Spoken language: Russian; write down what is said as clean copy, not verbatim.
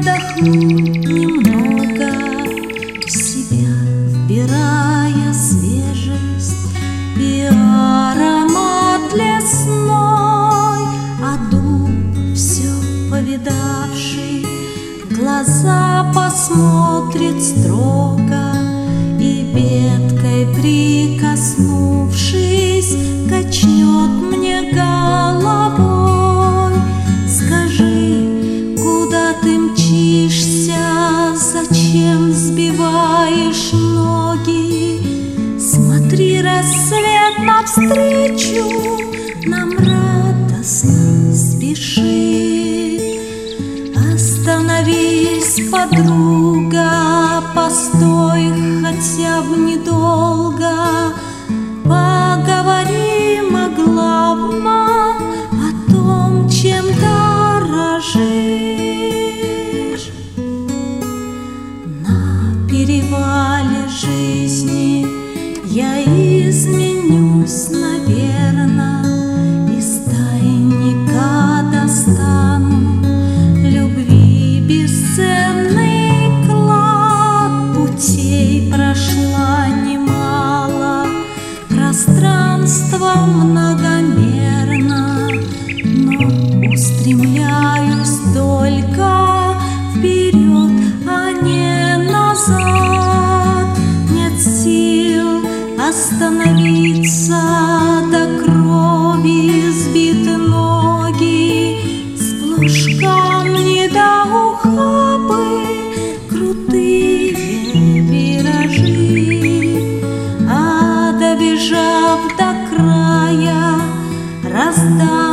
передохнуть немного, в себя вбирая свежесть и аромат лесной. А дуб, все повидавший, в глаза посмотрит строго и веткой прикоснувшись, качнет мне головой. Скажи, куда ты мчишься, зачем сбиваешь ноги? Смотри, рассвет навстречу нам радостно спешит. Остановись, подруга, постой хотя бы недолго, поговорим о главном, о том, чем дорожишь. На перевале жизни я изменюсь, наверно, из тайника достану любви бесценный клад. Путей прошла немало, пространство многомерно, но устремляюсь только вперед, а не назад. Нет сил остановиться, до крови сбиты ноги, сплошь камни да ухабы, крутые виражи. А добежав до края, раздам